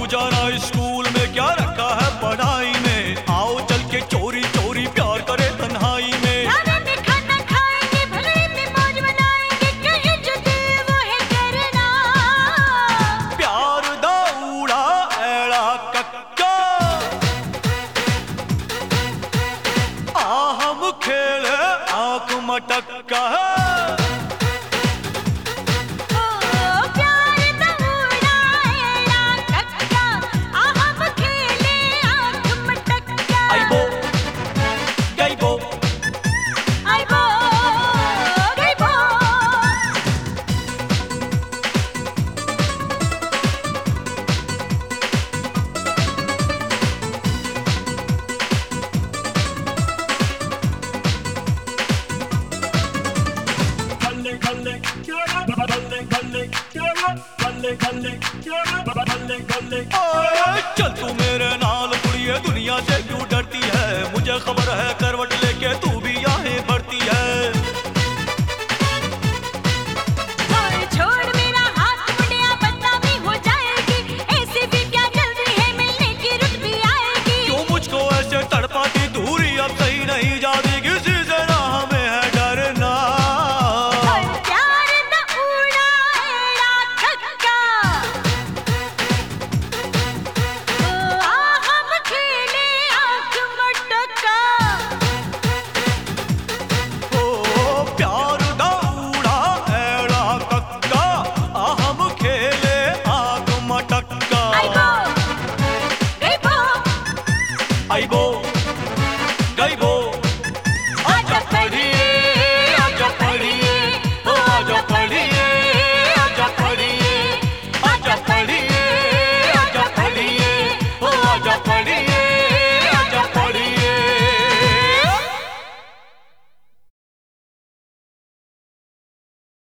जाना स्कूल में, क्या रखा है पढ़ाई में। आओ चल के चोरी चोरी प्यार करे तन्हाई में। में खाना खाएंगे, भलई में मौज मनाएंगे, कहीं जो दिल वो है करना। प्यार दौड़ा एड़ा कक्का, हम खेले आंख मटक्का। चल तू मेरे